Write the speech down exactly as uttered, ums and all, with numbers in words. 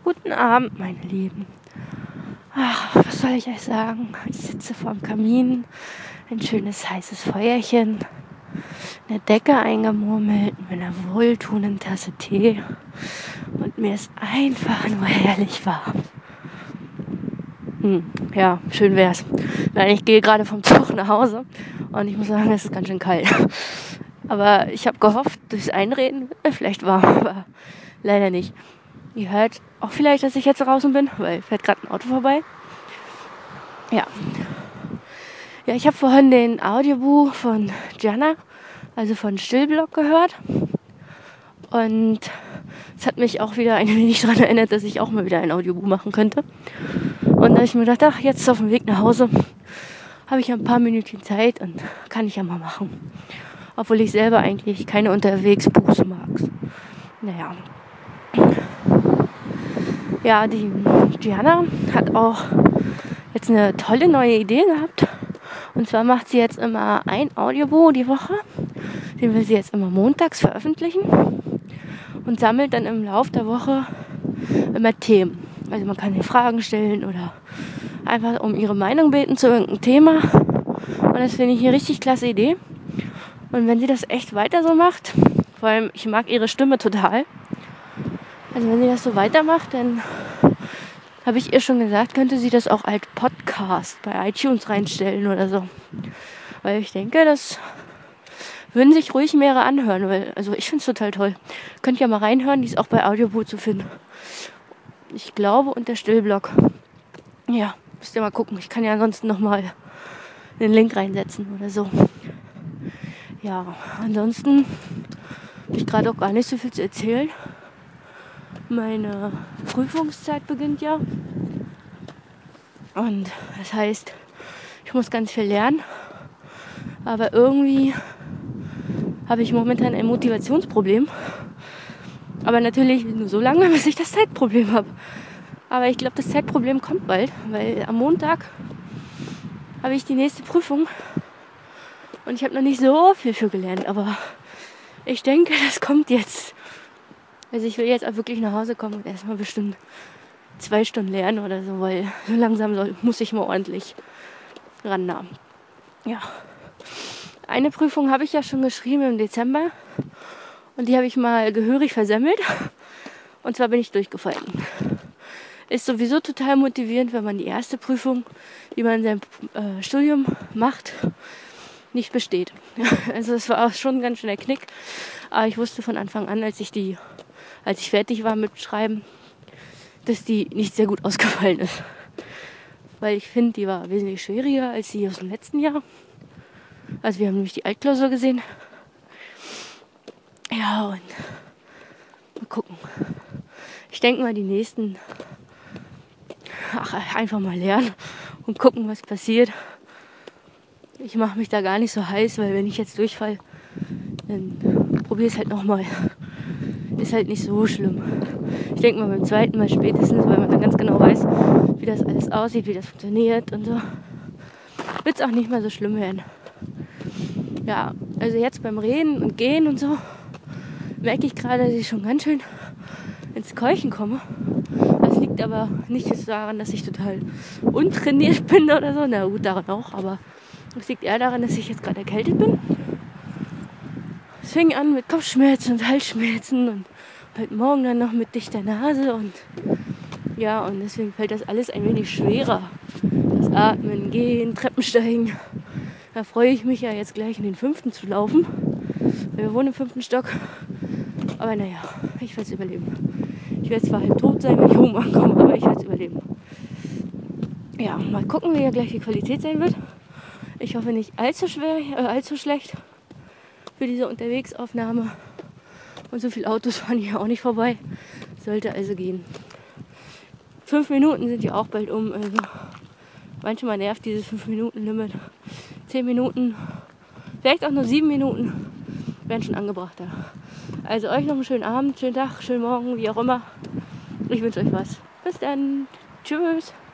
Guten Abend, meine Lieben. Ach, was soll ich euch sagen? Ich sitze vorm Kamin, ein schönes heißes Feuerchen, eine Decke eingemurmelt mit einer wohltuenden Tasse Tee und mir ist einfach nur herrlich warm. Hm, ja, schön wär's. Nein, ich gehe gerade vom Zug nach Hause und ich muss sagen, es ist ganz schön kalt. Aber ich habe gehofft, durchs Einreden wird mir vielleicht warm, aber leider nicht. Ihr hört auch vielleicht, dass ich jetzt draußen bin, weil fährt gerade ein Auto vorbei. Ja. Ja, ich habe vorhin den Audiobuch von Gianna, also von Stillblock, gehört. Und es hat mich auch wieder ein wenig daran erinnert, dass ich auch mal wieder ein Audiobuch machen könnte. Und da habe ich mir gedacht, ach, jetzt auf dem Weg nach Hause habe ich ein paar Minuten Zeit und kann ich ja mal machen. Obwohl ich selber eigentlich keine Unterwegsbuchs mag. Naja. Ja, die Gianna hat auch jetzt eine tolle neue Idee gehabt. Und zwar macht sie jetzt immer ein Audiobuch die Woche. Den will sie jetzt immer montags veröffentlichen. Und sammelt dann im Laufe der Woche immer Themen. Also man kann ihr Fragen stellen oder einfach um ihre Meinung beten zu irgendeinem Thema. Und das finde ich eine richtig klasse Idee. Und wenn sie das echt weiter so macht, vor allem ich mag ihre Stimme total. Also wenn sie das so weitermacht, dann habe ich ihr schon gesagt, könnte sie das auch als Podcast bei iTunes reinstellen oder so. Weil ich denke, das würden sich ruhig mehrere anhören. Weil, also ich finde es total toll. Könnt ihr mal reinhören, die ist auch bei Audiobook zu finden. Ich glaube unter Stillblock. Ja, müsst ihr mal gucken. Ich kann ja ansonsten nochmal den Link reinsetzen oder so. Ja, ansonsten habe ich gerade auch gar nicht so viel zu erzählen. Meine Prüfungszeit beginnt ja. Und das heißt, ich muss ganz viel lernen. Aber irgendwie habe ich momentan ein Motivationsproblem. Aber natürlich nur so lange, bis ich das Zeitproblem habe. Aber ich glaube, das Zeitproblem kommt bald, weil am Montag habe ich die nächste Prüfung. Und ich habe noch nicht so viel für gelernt. Aber ich denke, das kommt jetzt. Also ich will jetzt auch wirklich nach Hause kommen und erstmal bestimmt zwei Stunden lernen oder so, weil so langsam soll, muss ich mal ordentlich ran da. Ja. Eine Prüfung habe ich ja schon geschrieben im Dezember und die habe ich mal gehörig versemmelt und zwar bin ich durchgefallen. Ist sowieso total motivierend, wenn man die erste Prüfung, die man in seinem äh, Studium macht, nicht besteht. Also es war auch schon ein ganz schöner Knick, aber ich wusste von Anfang an, als ich die als ich fertig war mit Schreiben, dass die nicht sehr gut ausgefallen ist. Weil ich finde, die war wesentlich schwieriger als die aus dem letzten Jahr. Also wir haben nämlich die Altklausur gesehen. Ja, und mal gucken. Ich denke mal, die nächsten ach, einfach mal lernen und gucken, was passiert. Ich mache mich da gar nicht so heiß, weil wenn ich jetzt durchfall, dann probiere ich es halt nochmal. Ist halt nicht so schlimm. Ich denke mal beim zweiten Mal spätestens, weil man dann ganz genau weiß, wie das alles aussieht, wie das funktioniert und so, wird es auch nicht mehr so schlimm werden. Ja, also jetzt beim Reden und Gehen und so merke ich gerade, dass ich schon ganz schön ins Keuchen komme. Das liegt aber nicht daran, dass ich total untrainiert bin oder so. Na gut, daran auch, aber es liegt eher daran, dass ich jetzt gerade erkältet bin. Es fing an mit Kopfschmerzen und Halsschmerzen und heute Morgen dann noch mit dichter Nase und ja, und deswegen fällt das alles ein wenig schwerer. Das Atmen, Gehen, Treppensteigen. Da freue ich mich ja jetzt gleich in den fünften zu laufen. Wir wohnen im fünften Stock. Aber naja, ich werde es überleben. Ich werde zwar halb tot sein, wenn ich oben ankomme, aber ich werde es überleben. Ja, mal gucken, wie ja gleich die Qualität sein wird. Ich hoffe nicht allzu schwer, äh, allzu schlecht für diese Unterwegsaufnahme. Und so viele Autos fahren hier auch nicht vorbei. Sollte also gehen. Fünf Minuten sind ja auch bald um. Also manchmal nervt dieses fünf Minuten Limit. Zehn Minuten, vielleicht auch nur sieben Minuten wären schon angebrachter. Also euch noch einen schönen Abend, schönen Tag, schönen Morgen, wie auch immer. Ich wünsche euch was. Bis dann. Tschüss.